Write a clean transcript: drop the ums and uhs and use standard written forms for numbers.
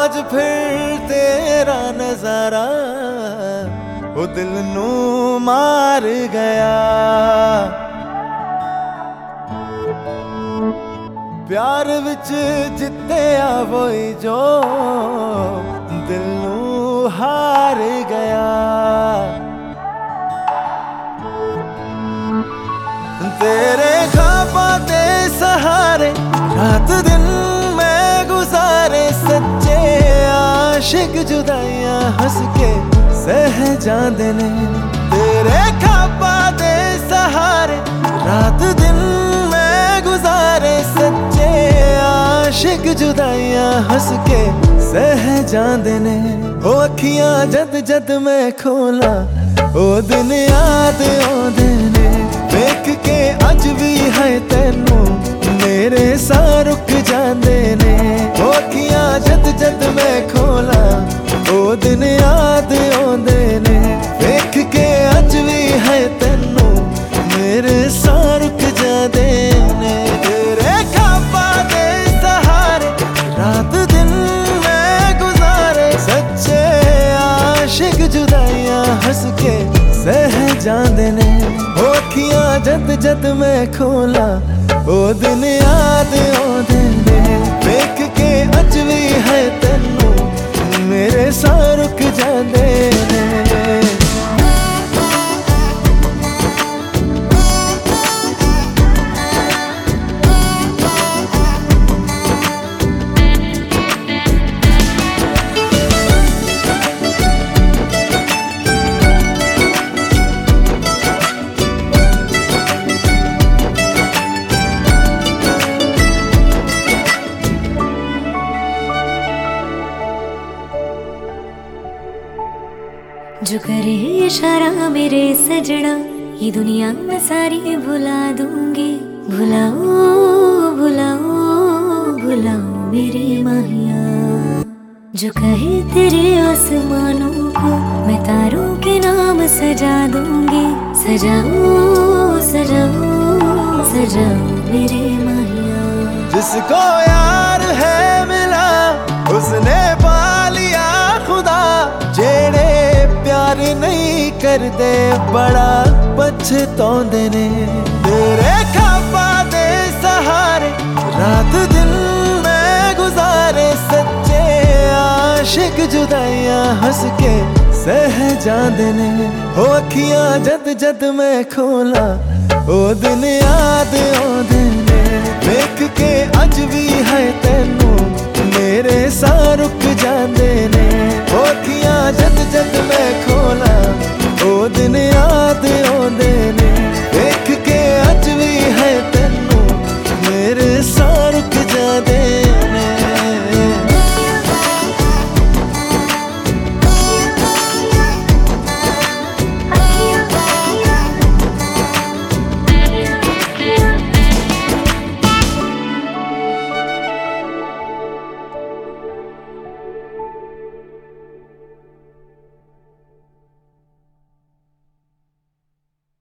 आज फिर तेरा नजारा ओ दिल नू मार गया। प्यार विच जित्तिया वही जो दिल नू हार गया। तेरे ख्वाबों दे सहारे रात दिन मैं गुजारे, सच्चे आशिक जुदाइयां हंस के सह जांदे ने। तेरे ख्वाबों दे सहारे रात दिन मैं गुजारे, सच्चे आशिक जुदाइयां हंस के सह जांदे ने। ओ अखियां जद जद मैं खोला ओ दिन याद आउंदे ने। देख के अज भी है तेनू मेरे साह रुक जांदे ने। ओ अखियां जद जद मैं खोला ओ दिन याद आउंदे ने। देख के अज भी है तेनू मेरे साह रुक जांदे ने। तेरे ख्वाबां दे सहारे रात दिन मैं गुजारे, सच्चे आशिक जुदाइयां हंस के सह जांदे ने। ओ अखियां जद जद मैं खोला ओ दिन याद आउंदे ने। देख के अज भी है तेनू मेरे साह रुक जांदे ने। जो करे इशारा मेरे सजना, ये दुनिया मैं सारी भुला दूंगी। भुलाओ भुलाओ भुलाओ मेरी माहिया। जो कहे तेरे आसमानों को मैं तारों के नाम सजा दूंगी। सजाओ सजाओ सजाओ मेरी माहिया। जिसको यार है मिला उसने पा लिया खुदा। जेड़े प्यार नहीं करते बड़ा पछताउंदे ने। तेरे ख्वाबां दे सहारे रात दिन मैं गुजारे, सच्चे आशिक जुदाइयां हंस के सह जांदे ने। ओ अखियां जद जद मैं खोला ओ दिन याद आउंदे